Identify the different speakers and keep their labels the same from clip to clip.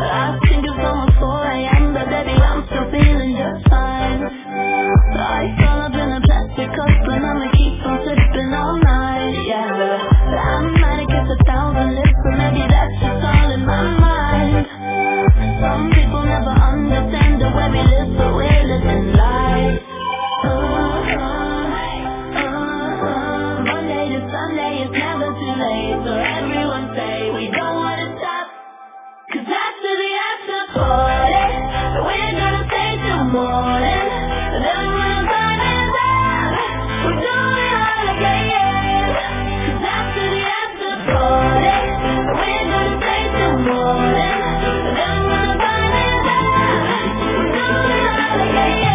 Speaker 1: I think it's almost 4 a.m., but baby, I'm still feeling just fine. I fall up in a plastic cup, and I'ma keep on sipping all night, yeah. I might kiss 1,000 lips, but maybe that's just all in my mind. Some people never understand the way we live, but we're living life. Monday to Sunday, it's never too late, so everyone say we don't wanna stop. 'Cause after the after party, we're gonna stay till morning. Then we're burning down, we're doing all again. 'Cause after the after party, we're gonna stay till morning. Then we're burning down, we're doing all again.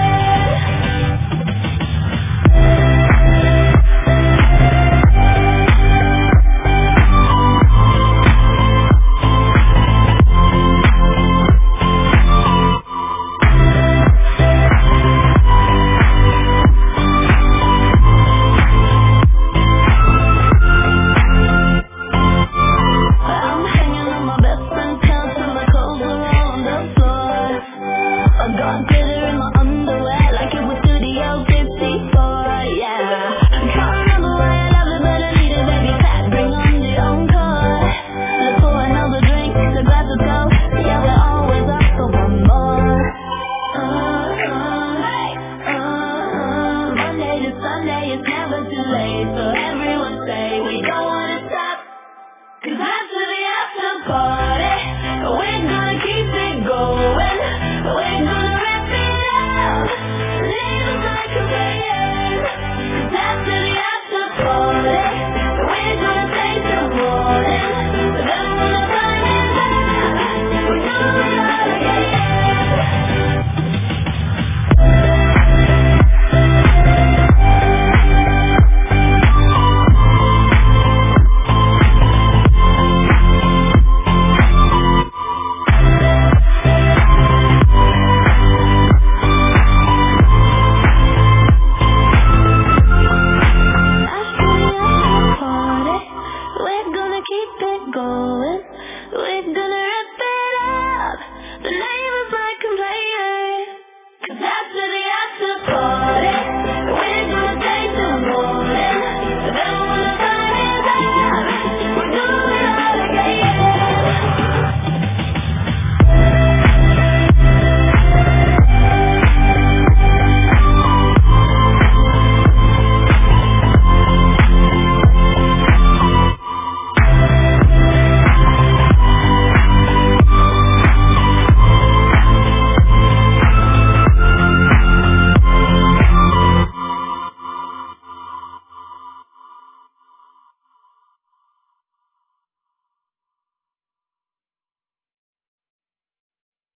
Speaker 1: I'm hanging on my best friend's couch and my clothes are all on the floor. I got glitter in my underwear like it was Studio 54, yeah. Can't remember why I love it, but I need it, baby. Pat, bring on the encore. Let's pour another drink, the glass is cold.